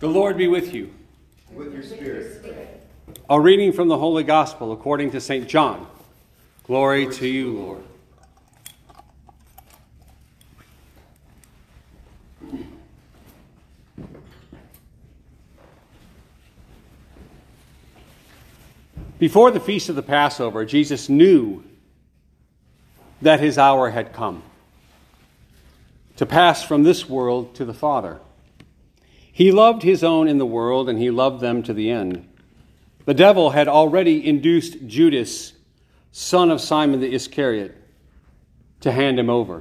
The Lord be with you. And with your spirit. A reading from the Holy Gospel according to St. John. Glory to you, Lord. Before the feast of the Passover, Jesus knew that his hour had come to pass from this world to the Father. He loved his own in the world, and he loved them to the end. The devil had already induced Judas, son of Simon the Iscariot, to hand him over.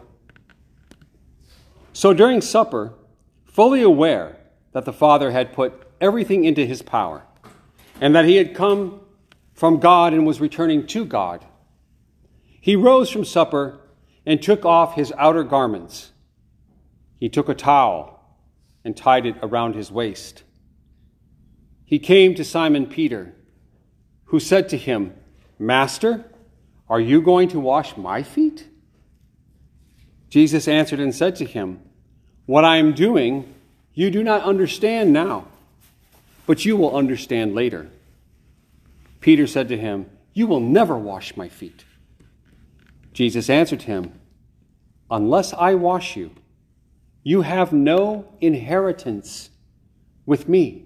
So during supper, fully aware that the Father had put everything into his power, and that he had come from God and was returning to God, he rose from supper and took off his outer garments. He took a towel and tied it around his waist. He came to Simon Peter, who said to him, "Master, are you going to wash my feet?" Jesus answered and said to him, "What I am doing, you do not understand now, but you will understand later." Peter said to him, "You will never wash my feet." Jesus answered him, "Unless I wash you, you have no inheritance with me."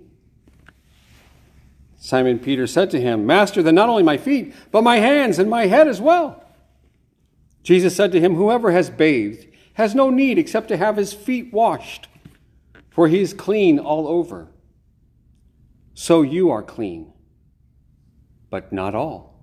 Simon Peter said to him, "Master, then not only my feet, but my hands and my head as well." Jesus said to him, "Whoever has bathed has no need except to have his feet washed, for he is clean all over. So you are clean, but not all."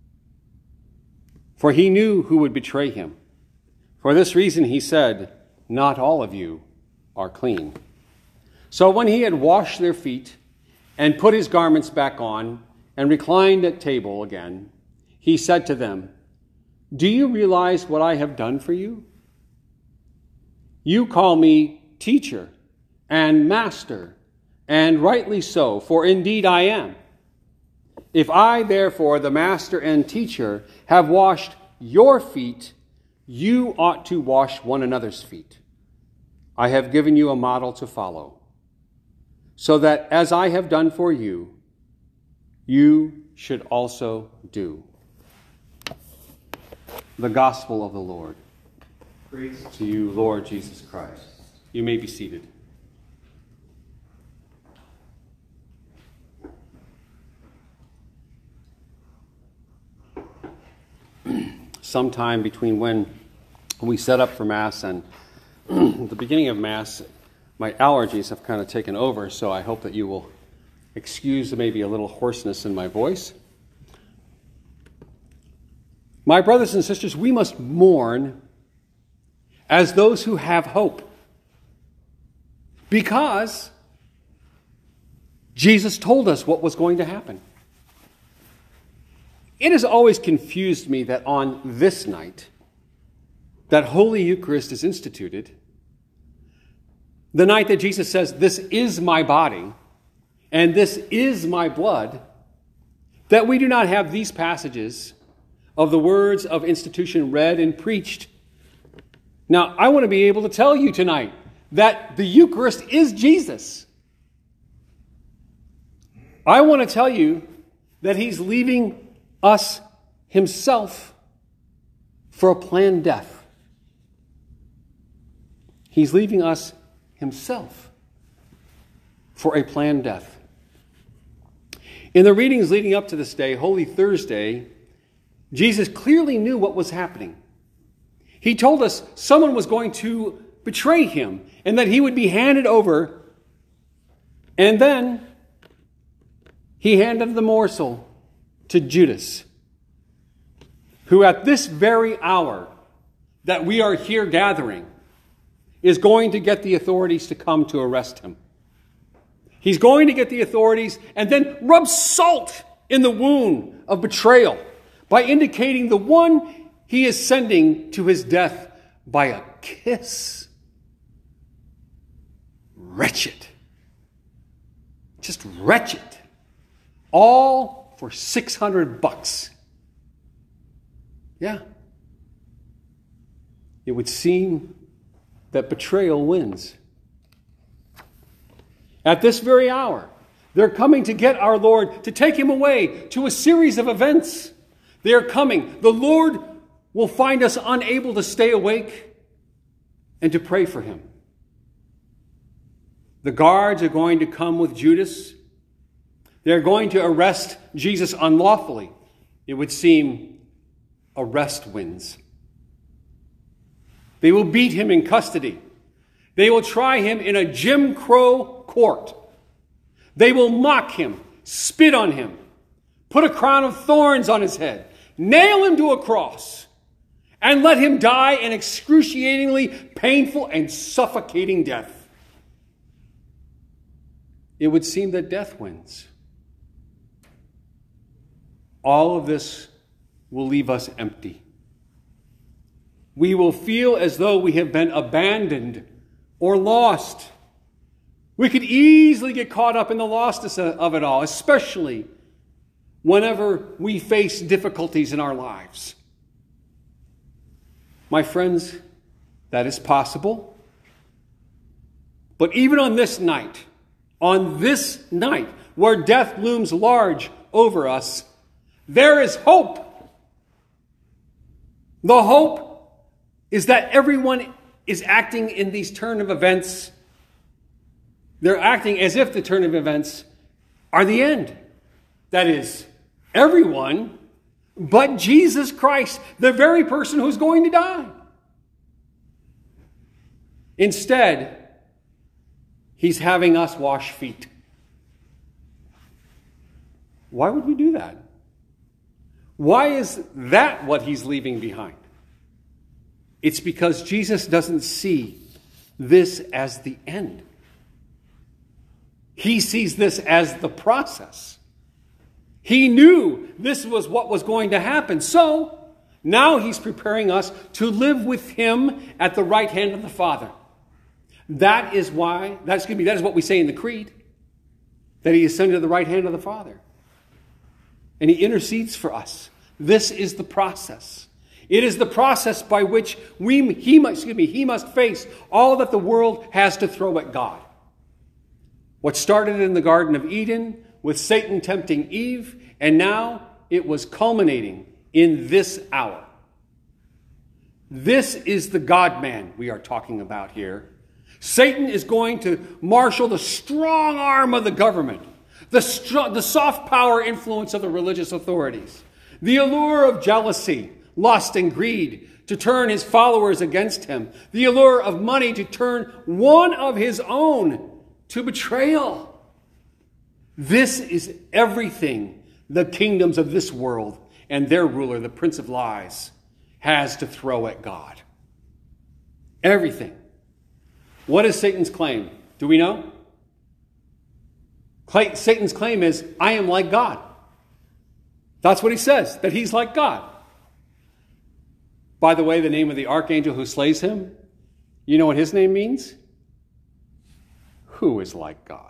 For he knew who would betray him. For this reason he said, "Not all of you are clean." So when he had washed their feet and put his garments back on and reclined at table again, he said to them, "Do you realize what I have done for you? You call me teacher and master, and rightly so, for indeed I am. If I, therefore, the master and teacher, have washed your feet, you ought to wash one another's feet. I have given you a model to follow, so that as I have done for you, you should also do." The Gospel of the Lord. Praise To you, Lord Jesus Christ. You may be seated. Sometime between when we set up for Mass and the beginning of Mass, my allergies have kind of taken over, so I hope that you will excuse maybe a little hoarseness in my voice. My brothers and sisters, we must mourn as those who have hope, because Jesus told us what was going to happen. It has always confused me that on this night, that Holy Eucharist is instituted, the night that Jesus says, "This is my body, and this is my blood," that we do not have these passages of the words of institution read and preached. Now, I want to be able to tell you tonight that the Eucharist is Jesus. I want to tell you that he's leaving us himself for a planned death. He's leaving us himself for a planned death. In the readings leading up to this day, Holy Thursday, Jesus clearly knew what was happening. He told us someone was going to betray him and that he would be handed over. And then he handed the morsel to Judas, who at this very hour that we are here gathering is going to get the authorities to come to arrest him. He's going to get the authorities and then rub salt in the wound of betrayal by indicating the one he is sending to his death by a kiss. Wretched. Just wretched. All for $600. Yeah. It would seem that betrayal wins. At this very hour, they're coming to get our Lord, to take him away to a series of events. They are coming. The Lord will find us unable to stay awake and to pray for him. The guards are going to come with Judas. They're going to arrest Jesus unlawfully. It would seem arrest wins. They will beat him in custody. They will try him in a Jim Crow court. They will mock him, spit on him, put a crown of thorns on his head, nail him to a cross, and let him die an excruciatingly painful and suffocating death. It would seem that death wins. All of this will leave us empty. We will feel as though we have been abandoned or lost. We could easily get caught up in the lostness of it all, especially whenever we face difficulties in our lives. My friends, that is possible. But even on this night, where death looms large over us, there is hope. The hope is that everyone is acting in these turn of events. They're acting as if the turn of events are the end. That is, everyone but Jesus Christ, the very person who's going to die. Instead, he's having us wash feet. Why would we do that? Why is that what he's leaving behind? It's because Jesus doesn't see this as the end. He sees this as the process. He knew this was what was going to happen. So now he's preparing us to live with him at the right hand of the Father. That is what we say in the Creed, that he ascended to the right hand of the Father. And he intercedes for us. This is the process. It is the process by which he must face all that the world has to throw at God. What started in the Garden of Eden with Satan tempting Eve, and now it was culminating in this hour. This is the God-man we are talking about here. Satan is going to marshal the strong arm of the government, the soft power influence of the religious authorities, the allure of jealousy, lust, and greed to turn his followers against him, the allure of money to turn one of his own to betrayal. This is everything the kingdoms of this world and their ruler, the Prince of Lies, has to throw at God. Everything. What is Satan's claim? Do we know? Satan's claim is, I am like God. That's what he says, that he's like God. By the way, the name of the archangel who slays him, you know what his name means? Who is like God?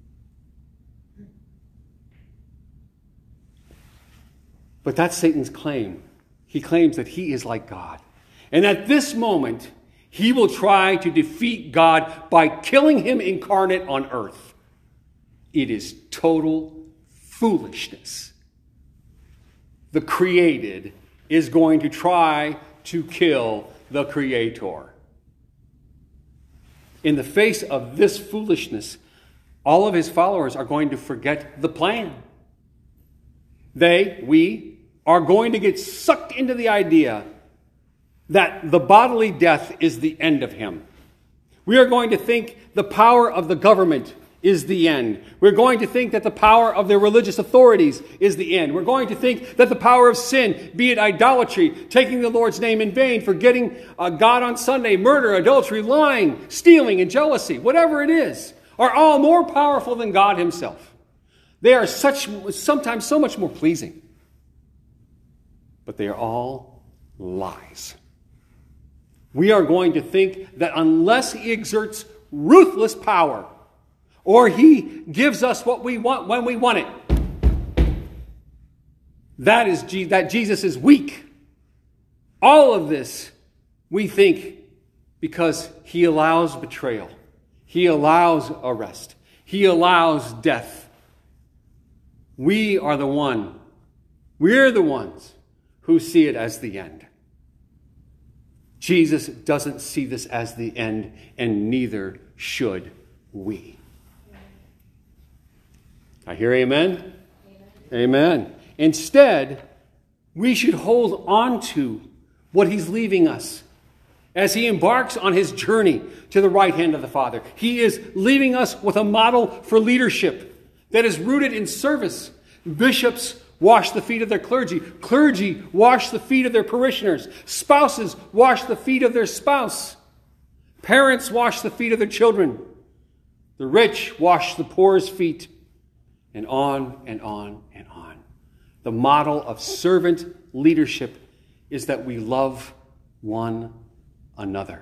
But that's Satan's claim. He claims that he is like God. And at this moment, he will try to defeat God by killing him incarnate on earth. It is total foolishness. The created is going to try to kill the Creator. In the face of this foolishness, all of his followers are going to forget the plan. We are going to get sucked into the idea that the bodily death is the end of him. We are going to think the power of the government is the end. We're going to think that the power of the religious authorities is the end. We're going to think that the power of sin, be it idolatry, taking the Lord's name in vain, forgetting God on Sunday, murder, adultery, lying, stealing, and jealousy, whatever it is, are all more powerful than God himself. They are sometimes so much more pleasing. But they are all lies. We are going to think that unless he exerts ruthless power, or he gives us what we want when we want it, that Jesus is weak. All of this, we think, because he allows betrayal. He allows arrest. He allows death. We're the ones who see it as the end. Jesus doesn't see this as the end, and neither should we. I hear amen? Amen. Instead, we should hold on to what he's leaving us as he embarks on his journey to the right hand of the Father. He is leaving us with a model for leadership that is rooted in service. Bishops wash the feet of their clergy. Clergy wash the feet of their parishioners. Spouses wash the feet of their spouse. Parents wash the feet of their children. The rich wash the poor's feet. And on and on and on. The model of servant leadership is that we love one another.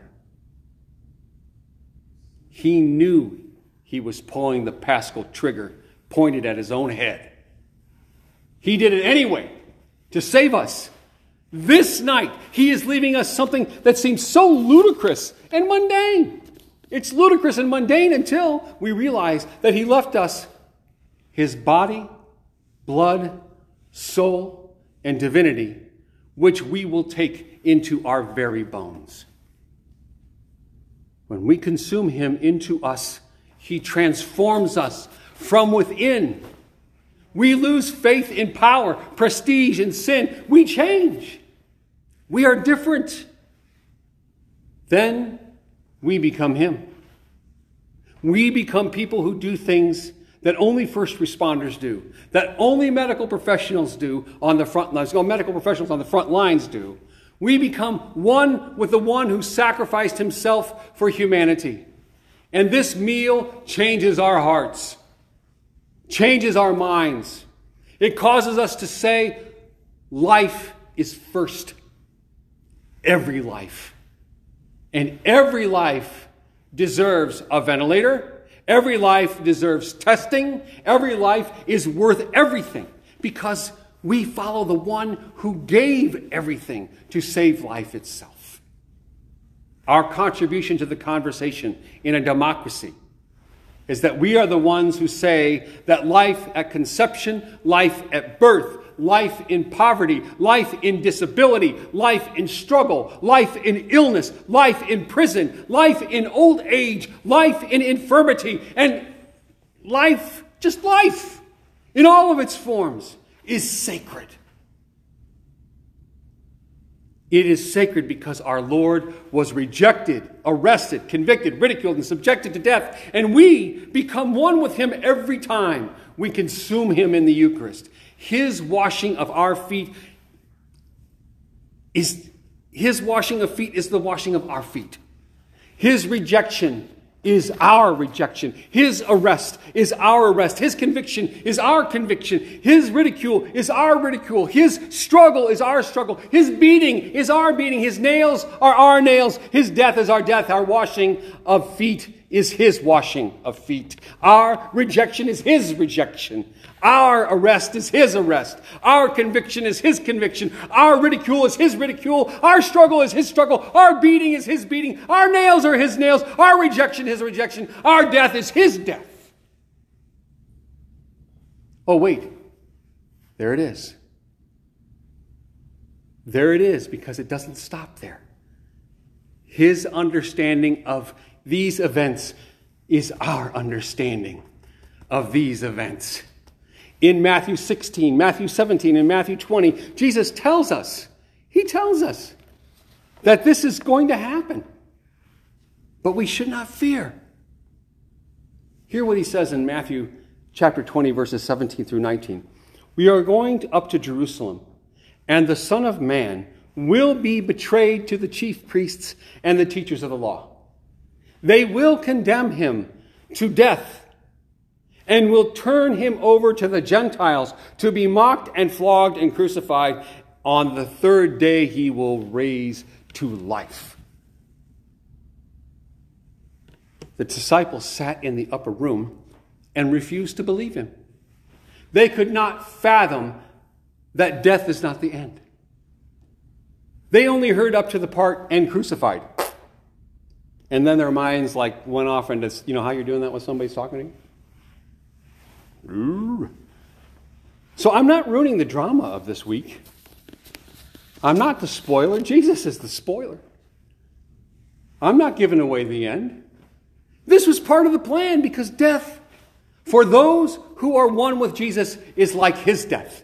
He knew he was pulling the paschal trigger pointed at his own head. He did it anyway to save us. This night, he is leaving us something that seems so ludicrous and mundane. It's ludicrous and mundane until we realize that he left us his body, blood, soul, and divinity, which we will take into our very bones. When we consume him into us, he transforms us from within. We lose faith in power, prestige, and sin. We change. We are different. Then we become him. We become people who do things that only first responders do, that only medical professionals do on the front lines, medical professionals on the front lines do. We become one with the one who sacrificed himself for humanity. And this meal changes our hearts, changes our minds. It causes us to say, life is first. Every life. And every life deserves a ventilator. Every life deserves testing. Every life is worth everything because we follow the one who gave everything to save life itself. Our contribution to the conversation in a democracy is that we are the ones who say that life at conception, life at birth, life in poverty, life in disability, life in struggle, life in illness, life in prison, life in old age, life in infirmity, and life, just life, in all of its forms, is sacred. It is sacred because our Lord was rejected, arrested, convicted, ridiculed, and subjected to death. And we become one with him every time we consume him in the Eucharist. His washing of our feet is the washing of our feet. His rejection is our rejection. His arrest is our arrest. His conviction is our conviction. His ridicule is our ridicule. His struggle is our struggle. His beating is our beating. His nails are our nails. His death is our death. Our washing of feet is his washing of feet. Our rejection is his rejection. Our arrest is his arrest. Our conviction is his conviction. Our ridicule is his ridicule. Our struggle is his struggle. Our beating is his beating. Our nails are his nails. Our rejection is his rejection. Our death is his death. Oh, wait. There it is. There it is, because it doesn't stop there. His understanding of these events is our understanding of these events. In Matthew 16, Matthew 17, and Matthew 20, Jesus tells us, that this is going to happen. But we should not fear. Hear what he says in Matthew chapter 20, verses 17 through 19. We are going up to Jerusalem, and the Son of Man will be betrayed to the chief priests and the teachers of the law. They will condemn him to death and will turn him over to the Gentiles to be mocked and flogged and crucified. On the third day he will raise to life. The disciples sat in the upper room and refused to believe him. They could not fathom that death is not the end. They only heard up to the part, and crucified. And then their minds went off into, how you're doing that when somebody's talking to you? So I'm not ruining the drama of this week. I'm not the spoiler. Jesus is the spoiler. I'm not giving away the end. This was part of the plan because death, for those who are one with Jesus, is like his death.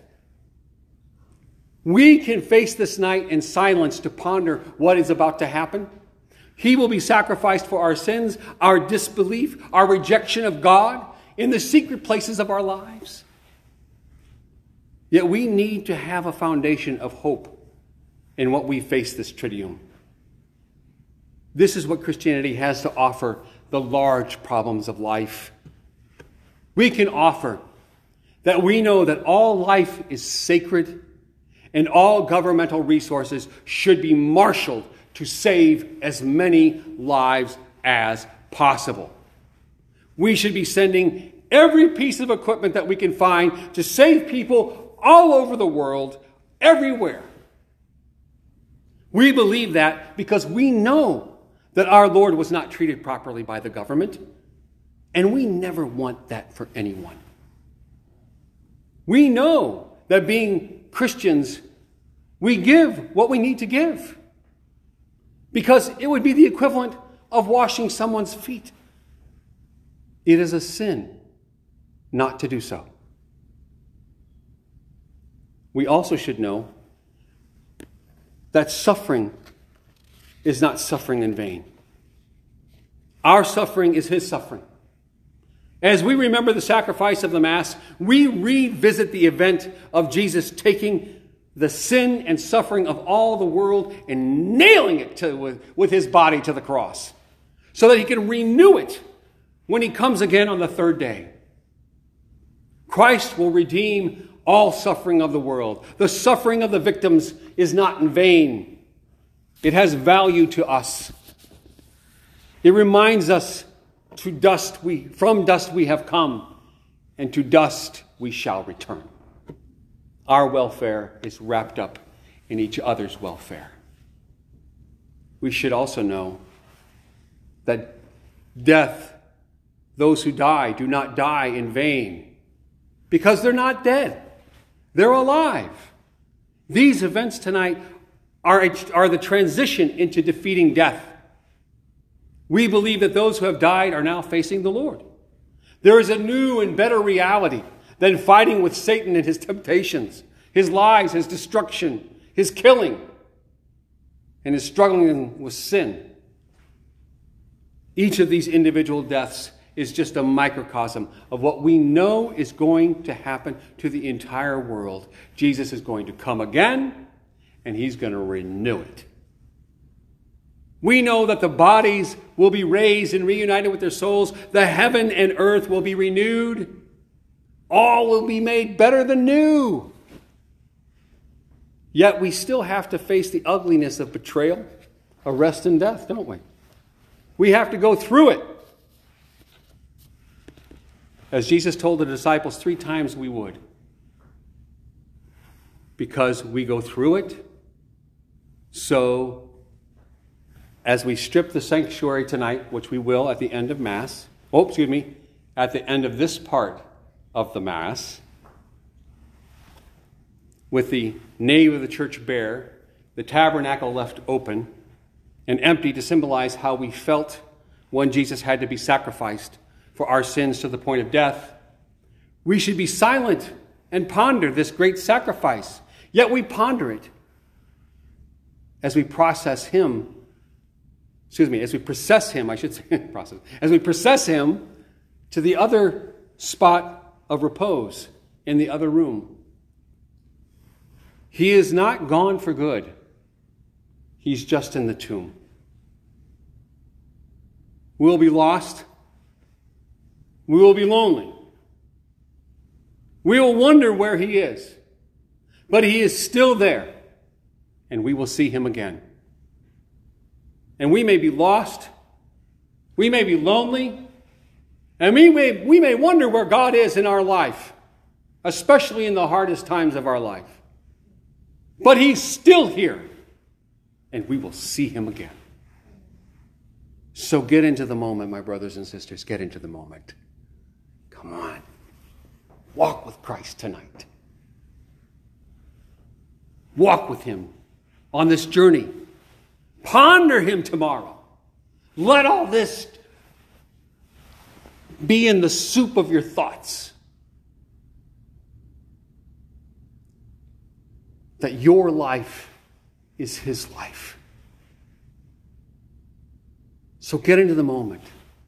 We can face this night in silence to ponder what is about to happen. He will be sacrificed for our sins, our disbelief, our rejection of God in the secret places of our lives. Yet we need to have a foundation of hope in what we face this Triduum. This is what Christianity has to offer the large problems of life. We can offer that we know that all life is sacred and all governmental resources should be marshaled to save as many lives as possible. We should be sending every piece of equipment that we can find to save people all over the world, everywhere. We believe that because we know that our Lord was not treated properly by the government, and we never want that for anyone. We know that being Christians, we give what we need to give, because it would be the equivalent of washing someone's feet. It is a sin not to do so. We also should know that suffering is not suffering in vain. Our suffering is his suffering. As we remember the sacrifice of the Mass, we revisit the event of Jesus taking the sin and suffering of all the world and nailing it with his body to the cross so that he can renew it when he comes again on the third day. Christ will redeem all suffering of the world. The suffering of the victims is not in vain. It has value to us. It reminds us from dust we have come, and to dust we shall return. Our welfare is wrapped up in each other's welfare. We should also know that death, those who die, do not die in vain, because they're not dead. They're alive. These events tonight are the transition into defeating death. We believe that those who have died are now facing the Lord. There is a new and better reality than fighting with Satan and his temptations, his lies, his destruction, his killing, and his struggling with sin. Each of these individual deaths is just a microcosm of what we know is going to happen to the entire world. Jesus is going to come again, and he's going to renew it. We know that the bodies will be raised and reunited with their souls. The heaven and earth will be renewed. All will be made better than new. Yet we still have to face the ugliness of betrayal, arrest, and death, don't we? We have to go through it. As Jesus told the disciples 3 times we would. Because we go through it, so as we strip the sanctuary tonight, which we will at the end of Mass, at the end of this part of the Mass, with the nave of the church bare, the tabernacle left open and empty to symbolize how we felt when Jesus had to be sacrificed for our sins to the point of death, we should be silent and ponder this great sacrifice. Yet we ponder it as we process him. As we process him, as we process him to the other spot of repose in the other room. He is not gone for good. He's just in the tomb. We'll be lost. We will be lonely. We will wonder where he is. But he is still there. And we will see him again. And we may be lost. We may be lonely. And we may wonder where God is in our life. Especially in the hardest times of our life. But he's still here. And we will see him again. So get into the moment, my brothers and sisters. Get into the moment. Come on. Walk with Christ tonight. Walk with him on this journey. Ponder him tomorrow. Let all this be in the soup of your thoughts. That your life is his life. So get into the moment.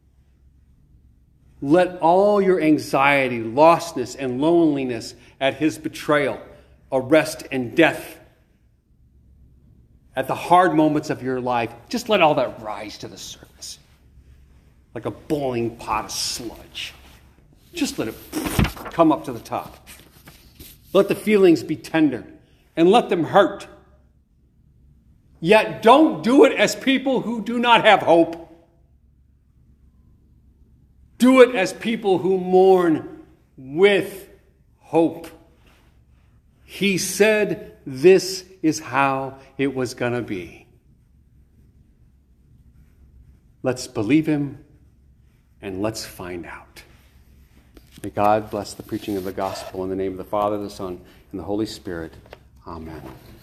Let all your anxiety, lostness, and loneliness at his betrayal, arrest, and death, at the hard moments of your life, just let all that rise to the surface. Like a boiling pot of sludge. Just let it come up to the top. Let the feelings be tender and let them hurt. Yet don't do it as people who do not have hope. Do it as people who mourn with hope. He said this is how it was going to be. Let's believe him and let's find out. May God bless the preaching of the gospel in the name of the Father, the Son, and the Holy Spirit. Amen.